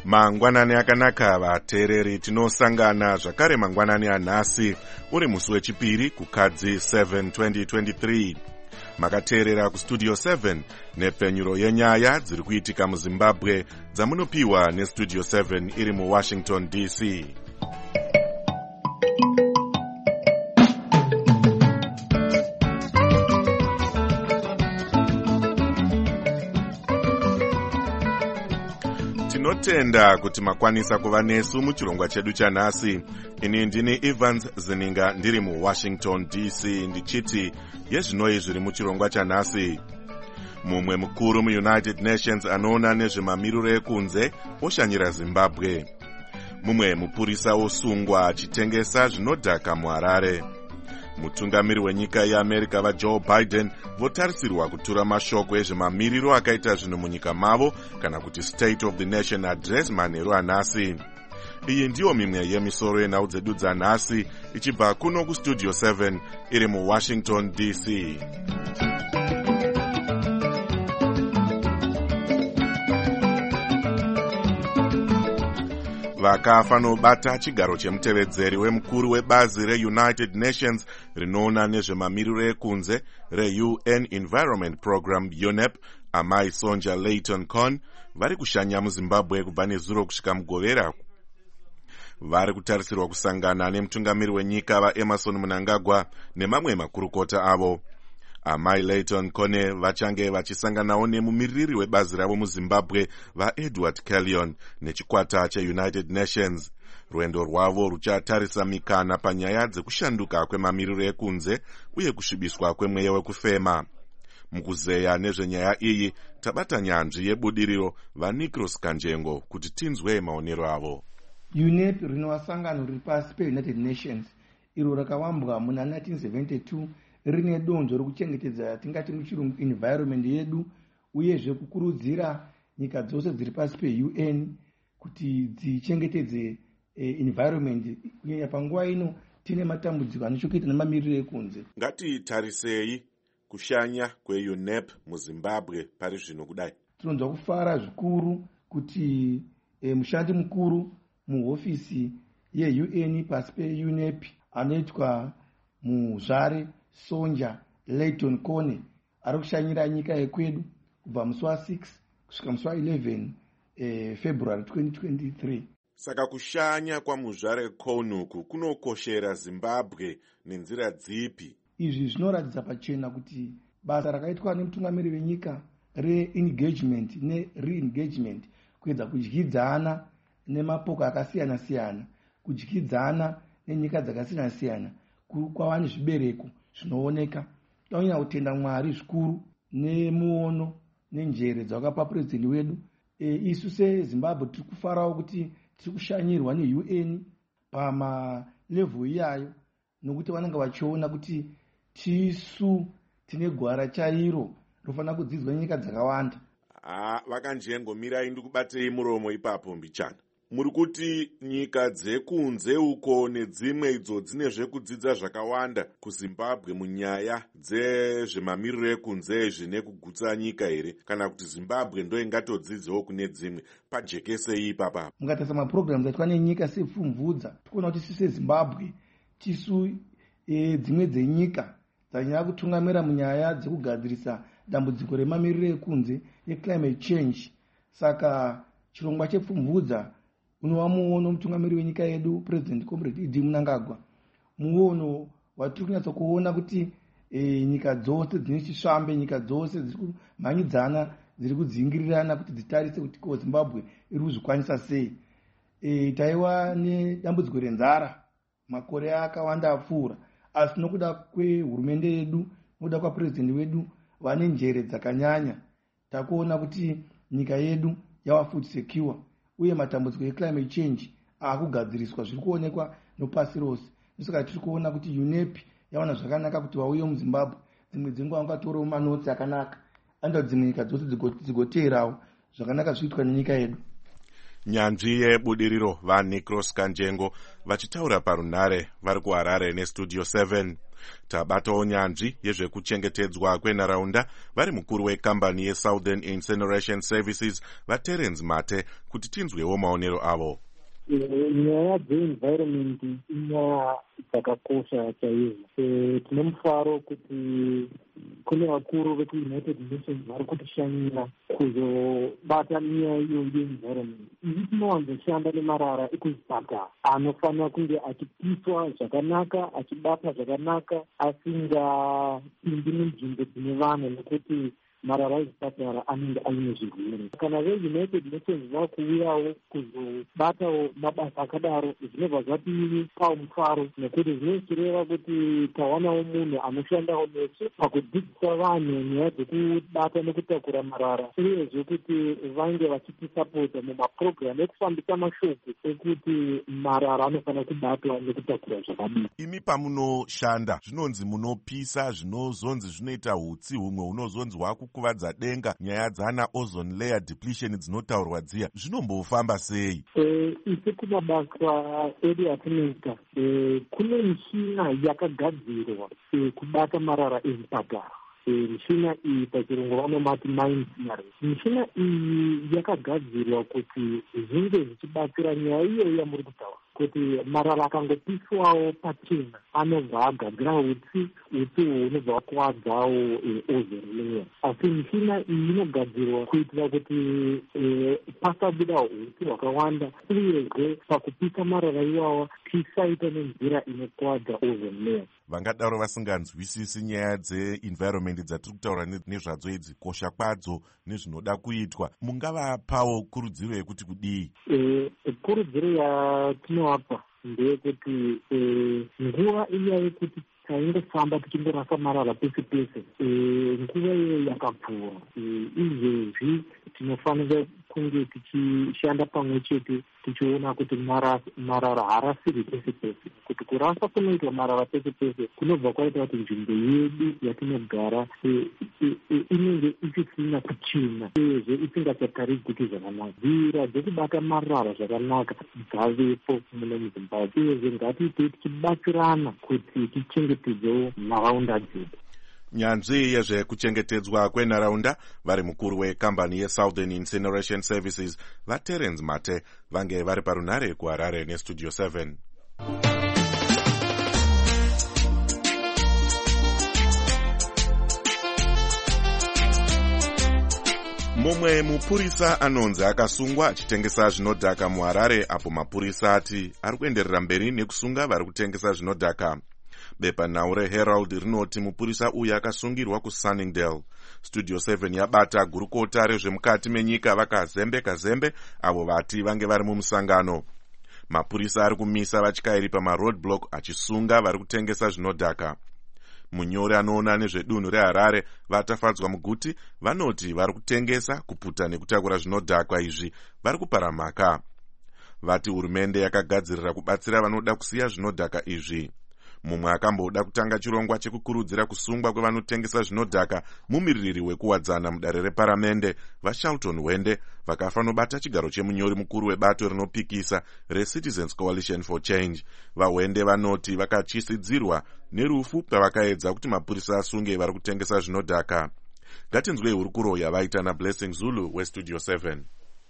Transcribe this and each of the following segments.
Mangwanani akanaka vateereri, tinosangana zvakare mangwanani anhasi uri musi wechipiri kukadzi 7 2023. Makateerera kustudio 7 nepfenyuro yenyaya dziri kuitika muZimbabwe dzamunopiwa nestudio 7 iri muWashington DC. Tinotenda kuti makwanisa kuva nesu muchirongwa chedu chanhasi. Ini ndini Evans Zininga ndiri muWashington DC ndichiti yezvinoi zviri muchirongwa chanhasi. Mumwe mukuru muUnited Nations anoona nezvemamiriro ekunze oshanyira Zimbabwe. Mumwe mupurisa osungwa achitengesa zvinodhaka muHarare. Mutungamiri wenyika yeAmerica vaJoe Biden votarisirwa kutura mashoko ezvemamiriro akaita zvinhu munyika mavo kana kuti State of the Nation Address manheru anhasi. Iyi ndiyo mimwe yemisoro yenhau dzedu dzanhasi ichibva kuno kustudio 7 iri muWashington DC. Vakafanobata chigaro chemutevedzeri wemukuru webazi reUnited Nations rinoona nezvemamiriro ekunze reUN Environment Program UNEP, amai Sonja Layton Conn, vari kushanya muZimbabwe kubva nezuro kusvika mugovera. Vari kutarisirwa kusangana nemutungamiri wenyika vaEmerson Mnangagwa nemamwe makurukota avo. Amai Layton Conn vachange vachisanganawo nemumiriri webazi ravo muZimbabwe vaEdward Kelly nechikwata cheUnited Nations. Rwendo rwavo ruchatarisa mikana panyaya dzekushanduka kwemamiriro ekunze uye kusvibiswa kwemweya wekufema. Mukuzeya nezvenyaya iyi tabata nyanzvi yebudiriro vaNicros Kanjengo kuti tinzwe maonero avo. UNEP rinova sangano riri pasi peUnited Nations iro rakawambwa muna 1972 rine donzvo rekuchengetedza tingati muchirungu environment yedu, uyezve kukurudzira nyika dzose dziri pasi peUN kuti dzichengetedze environment. Kunyanya panguva ino tine matambudziko anochokuita nemamiriro ekunze. Ngatitarisei kushanya kweUNEP muZimbabwe pari zvino kudai. Tinonzwa kufara zvikuru kuti mushandi mukuru muhofisi yeUN pasi peUNEP anoitwa muZvare Sonja Layton Conn ari kushanyira nyika yekwedu kubva musi wa6 kusvika musi wa11 February 2023. Saka kushanya kwamuZvare Conn uku kunokoshera Zimbabwe nenzira dzipi? Izvi zvinoratidza pachena kuti basa rakaitwa nemutungamiri wenyika re-engagement ne-re-engagement, kuedza kudyidzana nemapoka akasiyana siyana, kudyidzana nenyika dzakasiyana siyana, kwava nezvibereko zvinooneka. Tanyanya kutenda Mwari zvikuru nemuono nenjere dzakapa purezidendi wedu. Isu seZimbabwe tiri kufarawo kuti tiri kushanyirwa neUN pamalevel iyayo, nokuti vanenge vachiona kuti tisu tine gwara chairo rofanira kudzidzwa nyika dzakawanda. Vakanjengomirai ndikubatei muromo ipapo mbichana. Muri kuti nyika dzekunze uko nedzimwe idzo dzine zvekudzidza zvakawanda kuZimbabwe munyaya dzezvemamiriro ekunze zvine kugutsa nyika here, kana kuti Zimbabwe ndo ingatodzidzawo kune dzimwe pajekesei ipapa? Mukatarisa maprograms aitwa nenyika sepfumvudza, tikuona kuti tisu seZimbabwe tisu dzimwe dzenyika dzanyanya kutungamira munyaya dzekugadzirisa dambudziko remamiriro ekunze eclimate change. Saka chirongwa chepfumvudza unova muono mutungamiri wenyika yedu President Comrade Idi Mnangagwa, muono watiri kunyatsa kuona kuti nyika dzose dzine chisvambe, nyika dzose dziri kumhanyidzana, dziri kudzingirirana kuti dzitarise kuti ko Zimbabwe iri kuzvikwanisa sei. Taiva nedambudziko renzara makore akawanda apfuura, asi nokuda kwehurumende yedu, nokuda kwapurezidendi wedu vane njere dzakanyanya, takuona kuti nyika yedu yava food secure, uye matambudziko eclimate change akugadziriswa zviri kuonekwa nopasi rose. Saka tiri kuona kuti UNEP yawana zvakanaka kuti vauye muZimbabwe. Dzimwe dzenguva vangatorawo manotsi akanaka, anda dzimwe nyika dzose dzigoteerawo zvakanaka zviitwa nenyika yedu. Nyanzvi yebudiriro vaNicros Kanjengo vachitaura parunhare vari kuHarare nestudio 7. Tabatawo nyanzvi yezvekuchengetedzwa kwenharaunda vari mukuru wekambani yeSouthern Incineration Services vaTerence Mate kuti tinzwewo maonero avo. Nyaya dzeenvironment inyaya dzakakosha chaizvo. Tine mufaro kuti kune vakuru vekuUnited Nations vari kutishanyira kuzobata nyaya iyo yeenvironment. Isi tinowanzoshanda nemarara ekuzipatara anofanira kunge achipiswa zvakanaka, achibata zvakanaka, asingapindi munzvimbo dzine vanhu nekuti marara ezvipatara anenge aine zvirwere. Kana veUnited Nations vava kuuyawo kuzobatawo mabasa akadaro, zvinobva zvatipa mufaro nekuti zvinochireva kuti tawanawo munhu anoshandawo nesu pakudzidzisa vanhu nyaya dzekubata nekutakura marara, uyezve kuti vange vachitisapota mumapurogiramu ekufambisa mashoko ekuti marara anofanira kubatwa nekutakura zvakadii. Imi pamunoshanda zvinonzi munopisa, zvinozonzi zvinoita hutsi, humwe hunozonzi hwakukuvadza denga, nyaya dzana ozone layer depletion dzinotaurwa dziya, zvinombofamba sei? Isi kumabasa edu atinoita kune mishina yakagadzirwa kubata marara ezvipatara. Mishina iyi pachirungu vanomati mine smearing. Mishina iyi yakagadzirwa kuti zvinge zvichibatsira nyaya iyo yamuri kutaura, kuti marara akangopiswawo pachena anobva agadzira hutsi hunobva kuwadzawo ozone layer. Asi mishina iyi inogadzirwa kuitira kuti pasabuda hutsi hwakawanda, uyezve pakupisa marara iwawa tisaita nenzira inokuwadza ozone layer. Vangadaro vasinganzwisisi nyaya dzeenvironment dzatiri kutaura nezvadzo idzi, kosha kwadzo nezvinoda kuitwa, mungavapawo kurudziro yekuti kudii? Kurudziro yatinowapa ndeyekuti nguva iya yekuti taingofamba tichindorasa marara pese pese, nguva iyo yakapfuura. Izvezvi tinofanira kunge tichishanda pamwe chete tichiona kuti marara harasiri pese pese. Kuti kurasa kunoitwa marara pese pese kunobva kwaita kuti nzvimbo yedu yatinogara inenge isisina kuchena, uyezve isingachatariri kuti zvakanaka. Nzira dzekubata marara zvakanaka dzavepo muno muZimbabwe, uyezve ngatiite tichibatsirana kuti tichengetedzewo nharaunda dzedu. Nyanzvi yezvekuchengetedzwa kwenharaunda vari mukuru wekambani yeSouthern Incineration Services vaTerence Mate vange vari parunhare kuHarare neStudio 7. Mumwe mupurisa anonzi akasungwa achitengesa zvinodhaka muHarare, apo mapurisa ati ari kuenderera mberi nekusunga vari kutengesa zvinodhaka. Bepanhau reHerald rinoti mupurisa uyu akasungirwa kuSunningdale. Studio 7 yabata gurukota rezvemukati menyika vakazembe avo vati vange vari mumusangano. Mapurisa ari kumisa vatyairi pamaroadblock achisunga vari kutengesa zvinodhaka. Munyori anoona nezvedunhu reHarare vatafadzwa muguti vanoti vari kutengesa, kuputa nekutakura zvinodhakwa izvi vari kupara mhaka. Vati hurumende yakagadzirira kubatsira vanoda kusiya zvinodhaka izvi. Mumwe akamboda kutanga chirongwa chekukurudzira kusungwa kwevanotengesa zvinodhaka mumiririri wekuwadzana mudare reparamende vaShelton Wende vakafanobata chigaro chemunyori mukuru webato rinopikisa reCitizens Coalition for Change. VaWende vanoti vakachisidzirwa nerufu pavakaedza kuti mapurisa asunge vari kutengesa zvinodhaka. Ngatinzwei hurukuro yavaita naBlessing Zulu weStudio 7.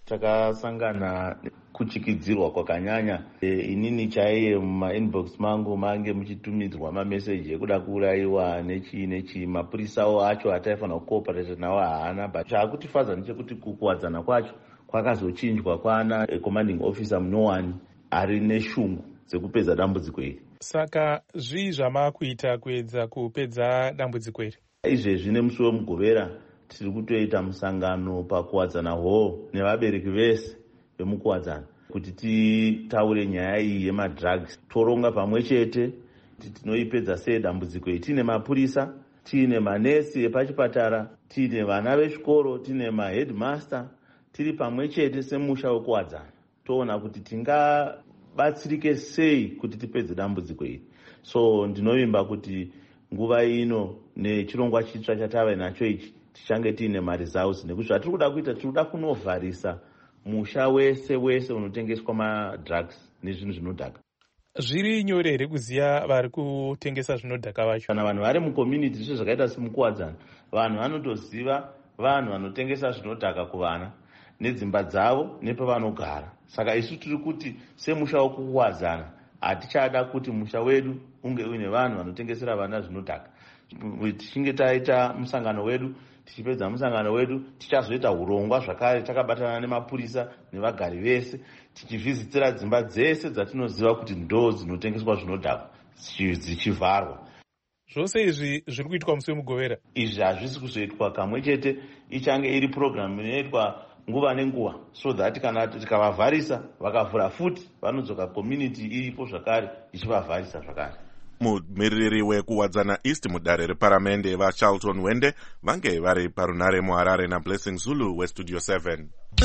Takasangana kuchikidzirwa kwakanyanya. Inini chaiye mumainbox mangu mange muchitumidzwa mameseji ekuda kuurayiwa nechi mapurisawo acho ataifanira kucooperate nawo haana, but chaakutifadza nechekuti kukuwadzana kwacho kwakazochinjwa kwana commanding officer munowani ari neshungu dzekupedza dambudziko iri. Saka zvii zvamakuita kuedza kupedza dambudziko iri? Izvezvi nemusi wemugovera tiri kutoita musangano pakuwadzana hoo nevabereki vese vemukuwadzana kuti titaure nyaya iyi yemadrugs, toronga pamwe chete kuti tinoipedza sei dambudziko iyi. Tine mapurisa, tine manesi epachipatara, tine vana vezvikoro, tine maheadmaster, tiri pamwe chete semusha wekuwadzana toona kuti tingabatsirike sei kuti tipedze dambudziko iri. So ndinovimba kuti nguva ino nechirongwa chitsva chatava nacho ichi tichange tiine maresults, nekuti zvatiri kuda kuita tiri kuda kunovharisa musha wese unotengeswa madrugs nezvinhu zvinodhaka. Zviri nyore here kuziva vari kutengesa zvinodhaka vacho? Kana vanhu vari mucommunity zvo zvakaita semukuwadzana, vanhu vanotoziva vanhu vanotengesa zvinodhaka kuvana nedzimba dzavo nepavanogara. Saka isu tiri kuti semusha wokuwadzana hatichada kuti musha wedu unge uine vanhu vanotengesera vana zvinodhaka. Tichinge taita musangano wedu, tichipedza musangano wedu tichazoita urongwa zvakare takabatana nemapurisa nevagari vese tichivhizitira dzimba dzese dzatinoziva kuti ndo dzinotengeswa zvinodhaka dzichivharwa. Zvose izvi zviri kuitwa musi wemugovera? Izvi hazvisi kuzoitwa kamwe chete, ichange iri program inoitwa nguva nenguva, so that kana tikavavharisa vakavhura futi vanodzoka community iripo zvakare ichivavharisa zvakare. Mumiriri wekuwadzana East mudare reparamende vaCharlton Wende vange vari parunare muHarare naBlessing Zulu weStudio 7.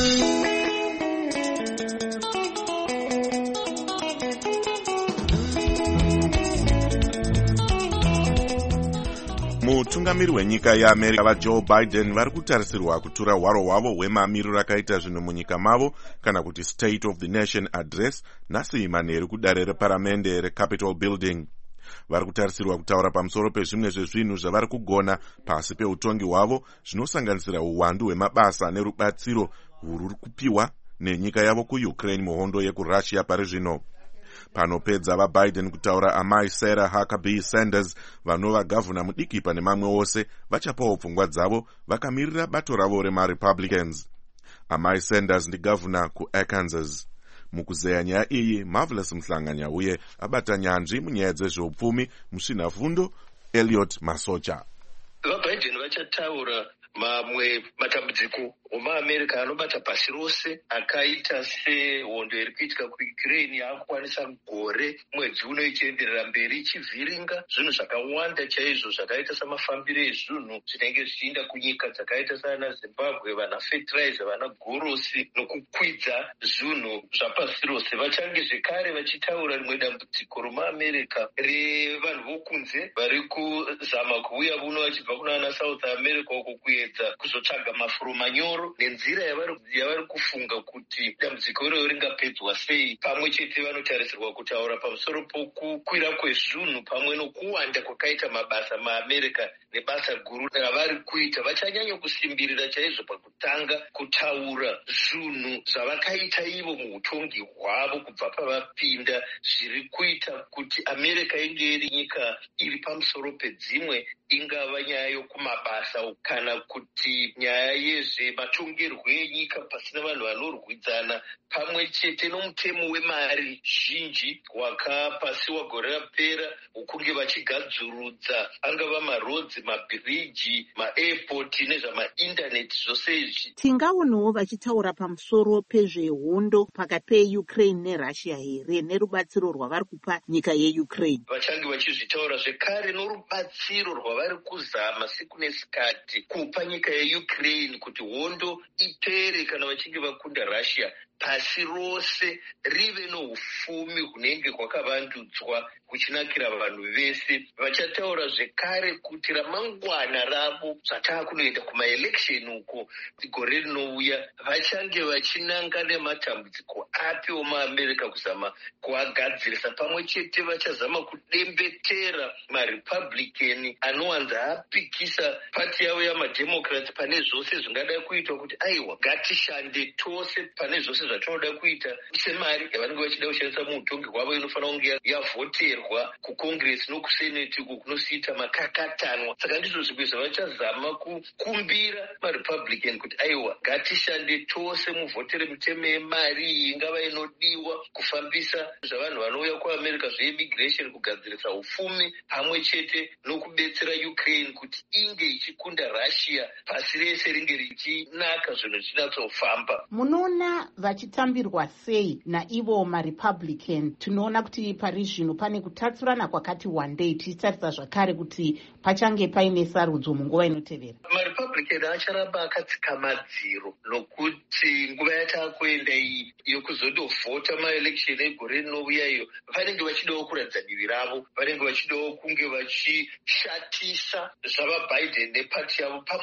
Mutungamiri wenyika yeAmerica vaJoe Biden vari kutarisirwa kutura hwaro hwavo hwemamiriro akaita zvinhu munyika mavo kana kuti State of the Nation Address nhasi manheru kudare reparamende reCapitol Building. Vari kutarisirwa kutaura pamusoro pezvimwe zvezvinhu zvavari kugona pasi peutongi hwavo zvinosanganisira uwandu hwemabasa nerubatsiro rwuri kupiwa nenyika yavo kuUkraine muhondo yekuRussia pari zvino. Panopedza vaBiden kutaura, amai Sarah Huckabee Sanders vanova gavhuna mudiki pane mamwe wose vachapawo pfungwa dzavo vakamirira bato ravo remaRepublicans. Amai Sanders ndigavhuna kuArkansas. Mukuzeya nyaya iyi, Marvelous Mhlanganya uye abata nyanzvi munyaya dzezveupfumi musvinafundo Elliot Masocha. VaBiden vachataura mamwe matambudziko muAmerica anobata pasi rose akaita sehondo iri kuitika kuUkraine yakukwanisa gore mwedzi uno ichienderera mberi ichivhiringa zvinhu zvakawanda chaizvo zvakaita samafambiro ezvinhu zvinenge zvichiinda kunyika dzakaita sana Zimbabwe, vana fertilizer, vana gorosi nokukwidza zvinhu zvapasi rose. Vachange zvekare vachitaura rimwe dambudziko romuAmerica revanhu vokunze vari kuzama kuuya kuno vachibva kuna South America uko kuedza kuzotsvaga mafuro manyoro nenzira yavari kufunga kuti dambudziko iroro ringapedzwa sei. Pamwe chete vanotarisirwa kutaura pamusoro pokukwira kwezvinhu pamwe nokuwanda kwakaita mabasa muAmerica nebasa guru ravari kuita. Vachanyanya kusimbirira chaizvo pakutanga kutaura zvinhu zvavakaita ivo muutongi hwavo kubva pavapinda zviri kuita kuti America inge iri nyika iri pamusoro pedzimwe, ingava nyaya yokumabasa kana kuti nyaya yezvematongerwo enyika pasina vanhu vanorwidzana, pamwe chete nomutemo wemari zhinji wakapasiwa gore rapera wokunge vachigadzurudza angava marodzi, mabhiriji, maairport nezvamaindaneti zvose izvi. Tingaonawo vachitaura pamusoro pezvehondo pakati peUkraine neRussia here nerubatsiro rwavari kupa nyika yeUkraine. Vachange vachizvitaura zvekare norubatsiro rwavari kuzama siku nesikati kupa nyika yeUkraine kuti hondo ipere kana vachinge vakunda Russia, pasi rose rive noufumi hunenge hwakavandudzwa kuchinakira vanhu vese. Vachataura zvekare kuti ramangwana ravo zvataa kunoenda kumaelection uko gore rinouya vachange vachinanga nematambudziko api omuAmerica kuzama kuagadzirisa. Pamwe chete vachazama kudembetera maRepublican anowanza apikisa pati yavo yamademocrats pane zvose zvingada kuitwa kuti aiwa ngatishande tose pane zvose zvatinoda kuita semari yavanenge vachida kushandisa muutongi hwavo inofanira kunge yavhoterwa kucongress nokusenate uko kunosiita makakatanwa. Saka ndizvo zvimwe zvavachazama kukumbira maRepublican kuti aiwa ngatishande tose muvhotere mitemo yemari iyi ingava inodiwa kufambisa zvavanhu vanouya kuAmerica zveimmigration, kugadzirisa ufumi pamwe chete nokubetsera Ukraine kuti inge ichikunda Russia, pasi rese ringe richinaka zvinhu zvichinyatsofamba. Munoona vachitambirwa sei naivo maRepublican? Tinoona kuti pari zvino pane kutatsurana kwakati wandei, tichitarisa zvakare kuti pachange paine sarudzo munguva inotevera. maRepublican acharamba akatsika madziro nokuti nguva yataakuenda iyi yokuzondovhota maelection egore rinouya iyo vanenge vachidawo kuratidza divi ravo, vanenge vachidawo kunge vachishatisa zvavaBiden nepati yavo, pamwe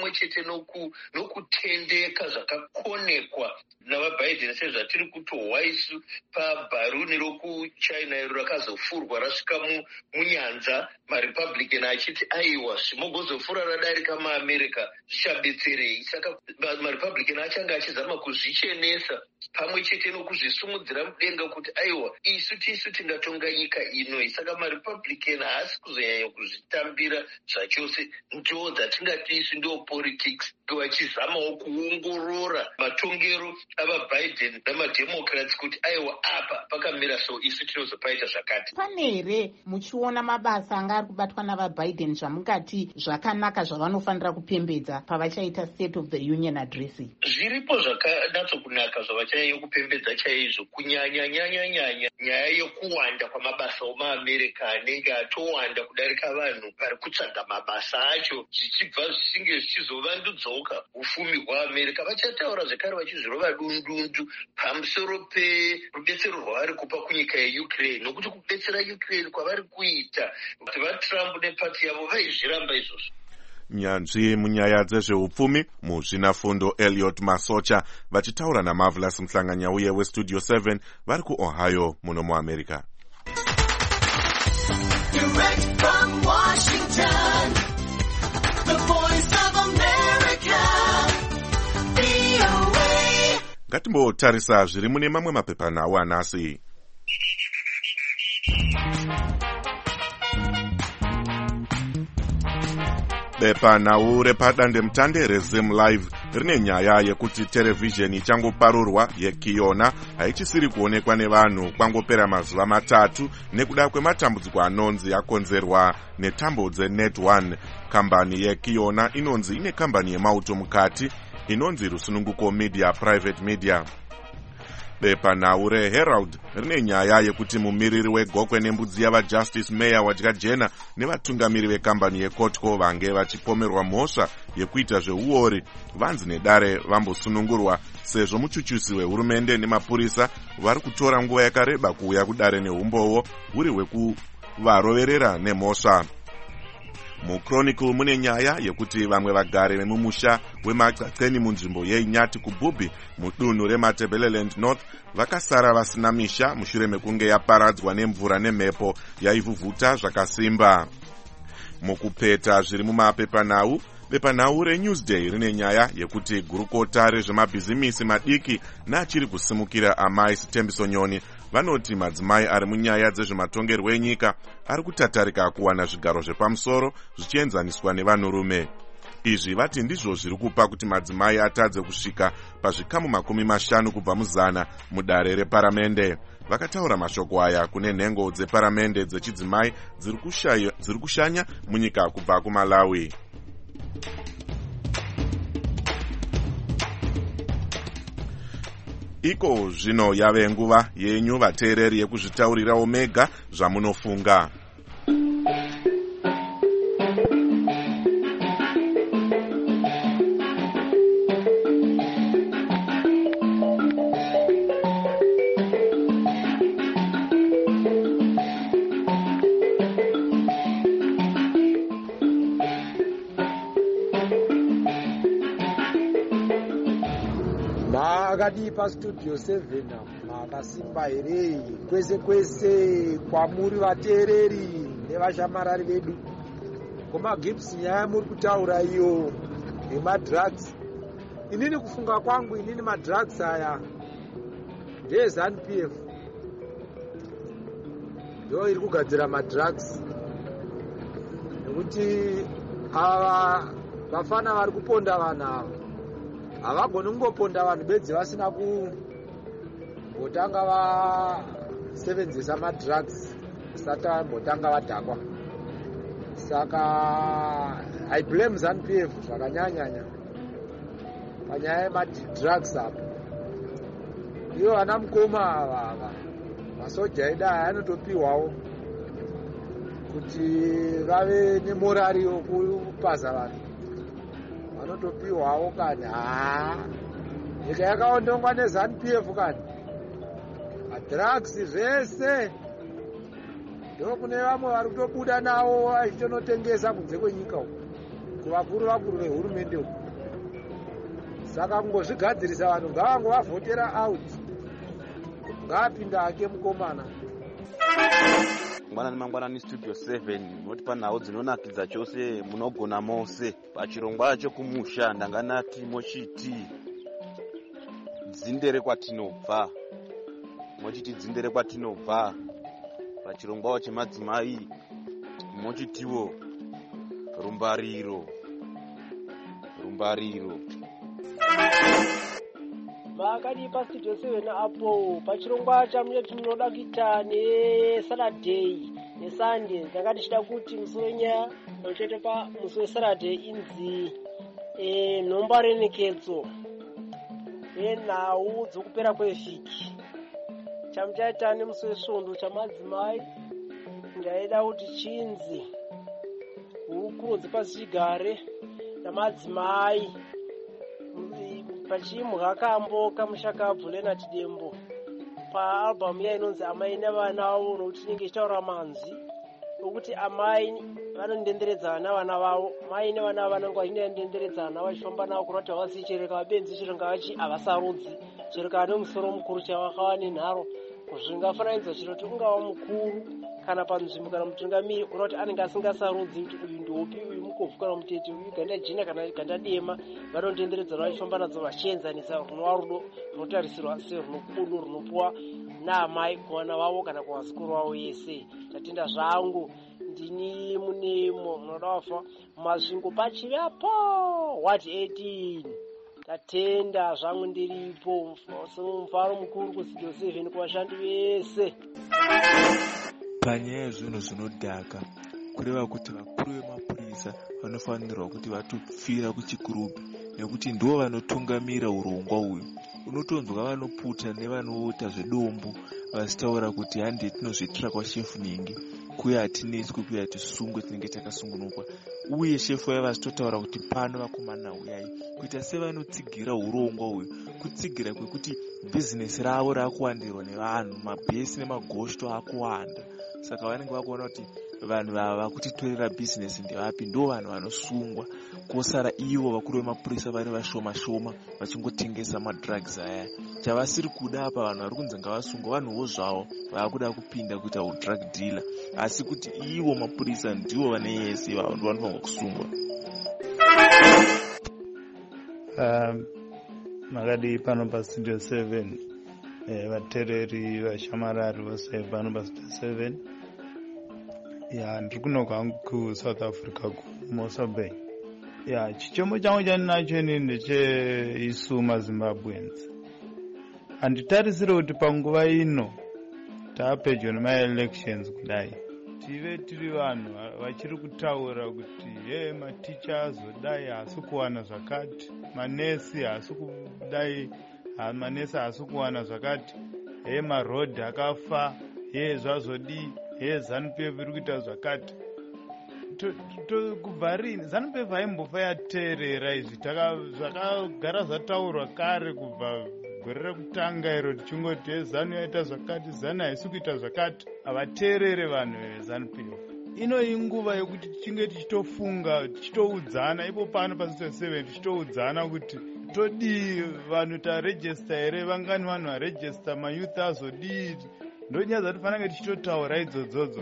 pamwe chete nokutendeka zvakakonekwa navaBiden sezvatiri kutohwa isu pabharuni rokuchina iro rakazofurwa rasvika munyanza, maRepublican achiti aiwa zvimogozofura radarika maAmerica zvichabetserei. Saka maRepublican achanga achizama kuzvichenesa pamwe chete nokuzvisumudzira mudenga kuti aiwa isu tingatonga nyika inoi. Saka maRepublican haasi kuzonyanya kuzvitambira zvachose, ndo dzatingati isu ndo politics, vachizamawo kuongorora matongero avaBiden namaDemocrats kuti aiwa apa pakamira so isu tinozopaita zvakati. Pane here muchiona mabasa anga ari kubatwa navaBiden zvamungati zvakanaka zvavanofanira kupembedza pavachaita State of the Union address? Zviripo zvakanatsokunaka zvavachanyanya kupembedza chaizvo, kunyanya nyaya yekuwanda kwamabasa omaAmerica anenge atowanda kudarika vanhu vari kutsvaga mabasa acho, zvichibva zvichinge zvichizovandudzawo ufumi hwaAmerica. Vachataura zvekare vachizvirova dundundu pamusoro perubetsero rwavari kupa kunyika yeUkraine, nokuti kubetsera Ukraine kwavari kuita kuti vaTrump nepati yavo vaizviramba izvozvo. Nyanzvi munyaya dzezveupfumi muzvinafundo Elliot Masocha vachitaura naMarvelous Mhlanganyauye weStudio 7 vari kuOhio muno muAmerica. Direct from Washington, the voice of America, VOA. Ngatimbotarisa zviri mune mamwe mapepanhau anhasi. Bepanhau repadandemutande reZim Live rine nyaya yekuti terevhizheni ichangoparurwa yeKiona haichisiri kuonekwa nevanhu kwangopera mazuva 3 nekuda kwematambudziko anonzi akonzerwa netambo dzeNet1. Kambani yeKiona inonzi ine kambani yemauto mukati inonzi Rusununguko Media Private Media. Bepanhau reHerald rine nyaya yekuti mumiriri wegokwe nembudzi yavaJustice Meya Wadyajena nevatungamiri vekambani yeKotco vange vachipomerwa mhosva yekuita zveuori vanzi nedare vambosunungurwa, sezvo muchuchusi wehurumende nemapurisa vari kutora nguva yakareba kuuya kudare neumbowo huri hwekuvaroverera nemhosva. MuChronicle mune nyaya yekuti vamwe vagari vemumusha weMacaxeni munzvimbo yeInyati kuBubi mudunhu reMatabeleland North vakasara vasina misha mushure mekunge yaparadzwa nemvura nemhepo yaivhuvhuta zvakasimba. Mukupeta zviri mumapepanhau, bepanhau reNewsday rine nyaya yekuti gurukota rezvemabhizimisi madiki neachiri kusimukira amai Sitembiso Nyoni vanoti madzimai ari munyaya dzezvematongerwo enyika ari kutatarika kuwana zvigaro zvepamusoro zvichienzaniswa nevanhurume. Izvi vati ndizvo zviri kupa kuti madzimai atadze kusvika pazvikamu 50 kubva muzana mudare reparamende. Vakataura mashoko aya kune nhengo dzeparamende dzechidzimai dziri kushanya munyika kubva kuMalawi. Iko zvino yave nguva yenyu vateereri yekuzvitaurirawo mega zvamunofunga. Makadi paStudio 7 makasimba here kwese kwese kwamuri vateereri nevashamarari vedu. Koma Gibbs, nyaya muri kutaura iyo nemadrugs, inini kufunga kwangu, inini madrugs aya ndeZANU-PF ndo iri kugadzira madrugs, nekuti ava vafana vari kuponda vanhu ava havagoni kungoponda vanhu bedzi vasina kumbotanga vasevenzesa madrugs saka vambotanga vadhakwa. Saka I blame ZANU-PF zvakanyanyanya panyaya yemadrugs apa. Iyo vana mukoma ava masoja edu aya anotopiwawo kuti vave nemorari yokupasa vanhu, vanotopiwawo kani. Nyika yakaondongwa neZANU-PF kani, madrugs zvese ndo kune vamwe vari kutobuda nawo vachitonotengesa kunze kwenyika uku kuvakuru vehurumende uku. saka kungozvigadzirisa vanhu ngavangovavhotera out, ngaapinda ake mukomana. Mangwanani mangwanani studio 7 noti panhau dzinonakidza chose munogona mose pachirongwa chokumusha ndanganati mochiti dzindere kwatinobva, mochiti dzindere kwatinobva. Pachirongwawo chemadzimai mochitiwo rumbariro. Makadipa studio 7 apo pachirongwa chamunye tinoda kuita neSaturday neSunday. Ndanga ndichida kuti musonya nochete pa muso weSaturday inzi nhomba renekedzo nenhau dzokupera kwevhiki. Chamuchaita nemuso wesvondo chamadzimai ndaida kuti chinzi hurukuro dzepasichigare namadzimai pachimwa kambo kamushakabvu Leonard Dembo paalbhamu yainonzi amai nevana vavo, nokuti tinenge tichitaura manzi okuti amai vanondenderedzana navana vavo, mai nevana vanenge vachindenderedzana vachifamba navo kurati havasi chereka vabenzi chiringachi havasarudzi chereka nemusoro mukuru chavakava nenharo zvingafananidzwa chiroti ungava mukuru kana panzvimbo kana mutungamiri kurati anenge asingasarudzi kuti uyu ndopi, uyu mukobvu kana mutete, uyu ganda jena kana ganda dema. Vanondenderedzana vachifamba nadzo vachienzanisa runova rudo runotarisirwa serunokudo runopuwa naamai kuvana vavo kana kuvazukuru vavo yese. Tatenda zvangu ndini munemo munoda wafa mazvingo pachivapo wati 18. Tatenda zvangu ndiripo mufaro mukuru kustudio 7 kuvashandi vese. Panyaya yezvinhu zvinodhaka kureva kuti vakuru vemapurisa vanofanirwa kuti vatopfira kuchikurubi nekuti ndivo vanotungamira urongwa uyu. Unotonzwa vanoputa nevanoita zvedombo vachitaura kuti handei tinozvitira kwashefu ningi kuya hatineswi kuya tisungwe tinenge takasungunukwa, uye shefu vaiva vachitotaura kuti pano vakomana uyai kuita sevanotsigira urongwa uyu, kutsigira kwekuti bhizinesi ravo raakuwandirwa nevanhu, mabhesi nemagoshto akuwanda. Saka vanenge vakuona kuti vanhu vava vakutitorera bhizinesi ndevapi, ndo vanhu vanosungwa, kosara ivo vakuru vemapurisa vari vashoma shoma vachingotengesa madrugs aya. Chavasiri kuda apa vanhu vari kunzi ngavasungwa vanhuwo zvavo vaakuda kupinda kuita udrug dealer, asi kuti ivo mapurisa ndivo vane yese ivavo ndo vanofanirwa kusungwa. Makadi pano pastudio 7 vatereri vashamarari vose pano pastudio 7 ndiri kuno kwangu kuSouth Africa kuMosa Bay. Chichombo changu chandinacho ini ndecheisu maZimbabweans. Handitarisire kuti panguva ino taapedyo nemaelections kudai tive tiri vanhu vachiri kutaura kuti maticha azodai haasi kuwana zvakati, manesi haasi kudai, manesi haasi kuwana zvakati, marodhi akafa, zvazodii, ZANU-PF iri kuita zvakati. Kubva rini ZANU-PF haimbofa yateerera izvi, zvakagara zvataurwa kare kubva gore rekutanga iro tichingoti ZANU yaita zvakati, ZANU haisi kuita zvakati. Havateerere vanhu veZANU-PF. Ino inguva yokuti tichinge tichitofunga, tichitoudzana ipo pano pastudio 7 tichitoudzana kuti todii, vanhu tarejista here, vangani vanhu varejista, mayouth azodii. Ndonyaya dzatifanira tichitotaura idzodzodzo.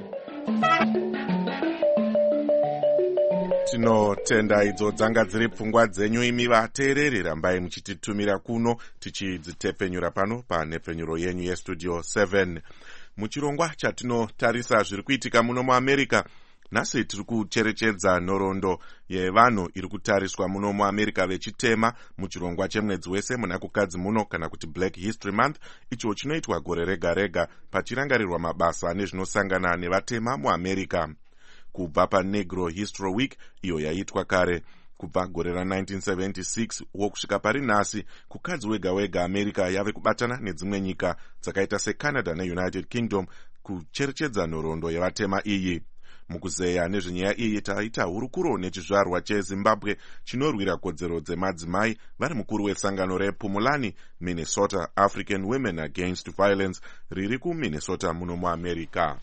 Tinotenda idzo dzanga dziri pfungwa dzenyu imi vateereri, rambai muchititumira kuno tichidzitepfenyura pano panhepfenyuro yenyu yestudio 7. Muchirongwa chatinotarisa zviri kuitika muno muAmerica, nhasi tiri kucherechedza nhoroondo yevanhu iri kutariswa muno muAmerica vechitema muchirongwa chemwedzi wese munakukadzi muno, kana kuti Black History Month, icho chinoitwa gore rega rega pachirangarirwa mabasa nezvinosangana nevatema muAmerica. Kubva paNegro History Week iyo yaitwa kare kubva gore ra1976 wokusvika pari nhasi, kukadzi wega wega America yave kubatana nedzimwe nyika dzakaita seCanada neUnited Kingdom kucherechedza nhoroondo yevatema iyi. Mukuzeya nezvenyaya iyi taita hurukuro nechizvarwa cheZimbabwe chinorwira kodzero dzemadzimai vari mukuru wesangano rePumulani Minnesota African Women Against Violence riri kuMinnesota muno muAmerica.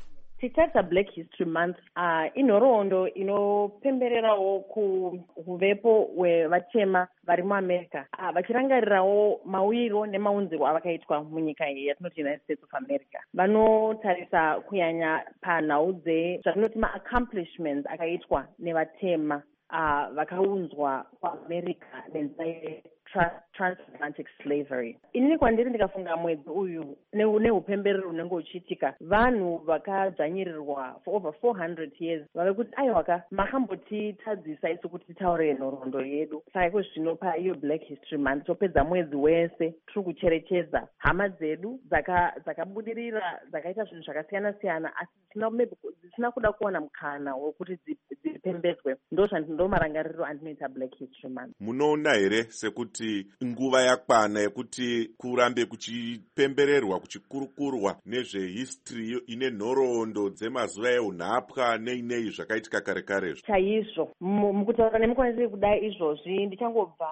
tichitarisa Black History Month inhoroondo inopembererawo kuvepo hwevatema vari muamerica vachirangarirawo mauyiro nemaunzirwo avakaitwa munyika iyi yatinoti United States of America. Vanotarisa kunyanya panhau zvatinoti maaccomplishments akaitwa nevatema vakaunzwa kuamerica nenzira transatlantic slavery. Inini kwandiri ndikafunga mwedzi uyu neupemberero unenge uchiitika vanhu vakadzvanyirirwa for over 400 years vave kuti aiwaka makambotitadzisa isu kuti titaure nhoroondo yedu. Saka iko zvino paiyo Black History Month topedza mwedzi wese tiri kucherechedza hama dzedu dzakabudirira dzakaita zvinhu zvakasiyana siyana asi dzisina kuda kuwana mukana wekuti dzipembedzwe. Ndo marangariro andinoita Black History Month. Munoona here sekuti nguva yakwana yekuti kurambe kuchipembererwa kuchikurukurwa nezvehistory ine nhoroondo dzemazuva eunhapwa neinei zvakaitika kare kare chaizvo. Mukutaura nemukwanisi kudai izvozvi ndichangobva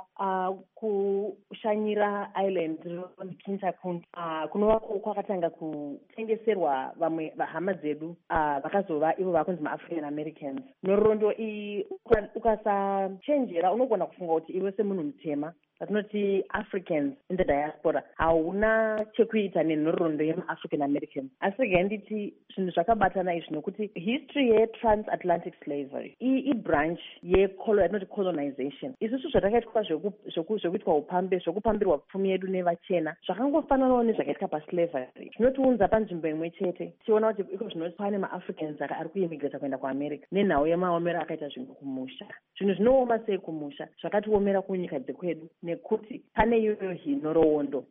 kushanyira island Kinshasa kunova kwakatanga kutengeserwa vamwe hama dzedu vakazova ivo vakunzi maAfrican Americans. Nhoroondo iyi ukasachenjera unogona kufunga kuti iwe semunhu mutema vatinoti Africans in the diaspora hauna chekuita nenhoroondo yemaAfrican Americans. Asi rega nditi zvinhu zvakabatana izvi nokuti history yetransatlantic slavery ibranch yatinoti colonization. Isusu zvatakaitwa zvekuitwa upambe zvekupambirwa pfumi yedu nevachena zvakangofananawo nezvakaitika paslavery. Zvinotiunza panzvimbo imwe chete tichiona kuti iko zvinoti pane maAfricans ari kuimigrata kuenda kuamerica nenhau yemaomero akaita zvinhu kumusha. Zvinhu zvinooma sei kumusha zvakatiomera kunyika dzekwedu nekuti pane iyoyo nhoroondo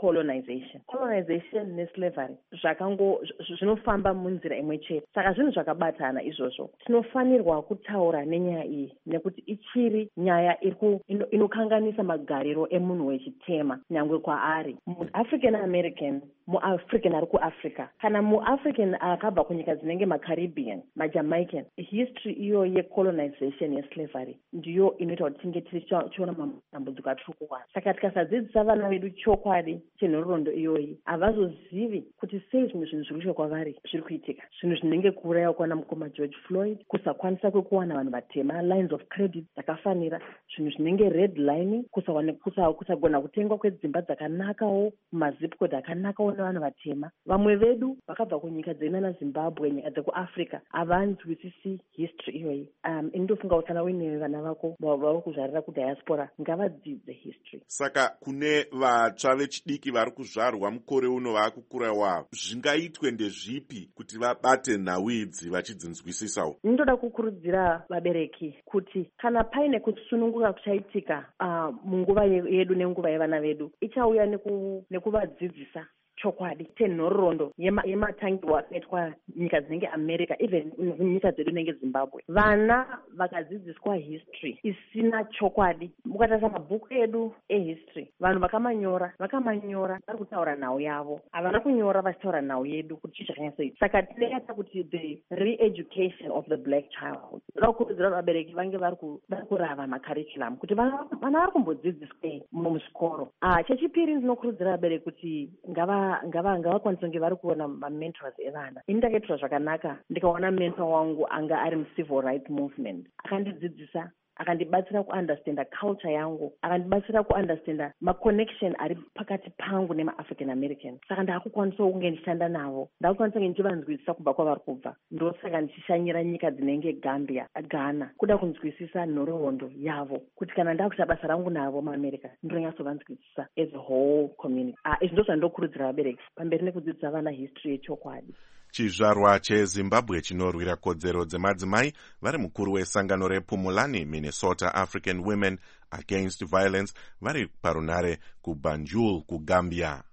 yecolonization neslavery zvinofamba munzira imwe chete. Saka zvinhu zvakabatana izvozvo. Tinofanirwa kutaura nenyaya iyi nekuti ichiri nyaya inokanganisa magariro emunhu wechitema nyangwe kwaari muAfrican American muAfrican ari kuAfrica kana muAfrican akabva kunyika dzinenge maCaribbean maJamaican. History iyo yecolonization yeslavery ndiyo inoita kuti tinge tichiona matambudziko atiri kuwana. Saka tikasadzidzisa vana vedu chokwadi chenhoroondo iyoyi havazozivi kuti sei zvimwe zvinhu zviri kuitika kwavari zviri kuitika. Zvinhu zvinenge kuuraya kuwana mukoma George Floyd, kusakwanisa kwekuwana vanhu vatema lines of credit dzakafanira, zvinhu zvinenge red line, kusagona kutengwa kwedzimba dzakanakawo mazip code akanakawo nevanhu vatema. Vamwe vedu vakabva kunyika dzenana Zimbabwe nyika dzekuAfrica havanzwisisi history iyoyi. Indofunga kuti kana uine vana vako vari kuzvarira kudiaspora ngavadzidze history. Saka kune vatsva vechidiki vari kuzvarwa mukore uno vaakukura wavo zvingaitwe ndezvipi kuti vabate nhau idzi vachidzinzwisisawo? Ndinoda kukurudzira vabereki kuti kana paine kusununguka kuchaitika munguva yedu nenguva yevana vedu ichauya nekuvadzidzisa chokwadi tenhoroondo yematangirwo akaitwa nyika dzinenge America even nyika dzedu nenge Zimbabwe. Vana vakadzidziswa history isina chokwadi, mukatarisa mabhuku edu ehistory vanhu vakamanyora vari kutaura nhau yavo, havana kunyora vachitaura nhau yedu kuti chii chakanyatsoita. Saka tinoita kuti the re-education of the black child. Ndoda kukurudzira vabereki vange vari kurava macurriculum kuti vana vari kumbodzidziswei muzvikoro. Chechipiri ndinokurudzira vabereki kuti ngavakwanisa kunge vari kuona mamentors evana. Ini ndakaitwa zvakanaka ndikaona mentor wangu anga ari mucivil rights movement akandidzidzisa akandibatsira kuunderstanda culture yangu, akandibatsira kuunderstanda maconnection ari pakati pangu nemaAfrican American. Saka ndakukwanisa kunge ndichishanda navo, ndakukwanisa kunge ndichivanzwisisa kubva kwavari kubva. Ndosaka ndichishanyira nyika dzinenge Gambia, Ghana, kuda kunzwisisa nhoroondo yavo kuti kana ndakuita basa rangu navo muAmerica ndinonyatsovanzwisisa as a whole community. Izvi ndo zvandinokurudzira vabereki pamberi nekudzidzisa vana history yechokwadi. Chizvarwa cheZimbabwe chinorwira kodzero dzemadzimai vari mukuru wesangano rePumulani Minnesota African Women Against Violence vari parunare kuBanjul kuGambia.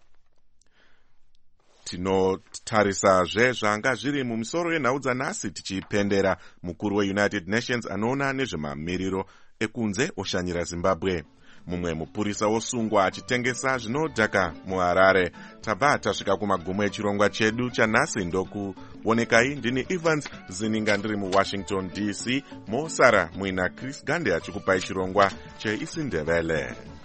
Tinotarisazve zvanga zviri mumisoro yenhau dzanhasi tichipendera mukuru weUnited Nations anoona nezvemamiriro ekunze oshanyira Zimbabwe. Mumwe mupurisa wosungwa achitengesa zvinodhaka muHarare. Tabva tasvika kumagumo echirongwa chedu chanhasi. Ndokuonekai ndini Evans Zininga ndiri muWashington DC. Mosara muina Chris Gande achikupai chirongwa cheIsindebele.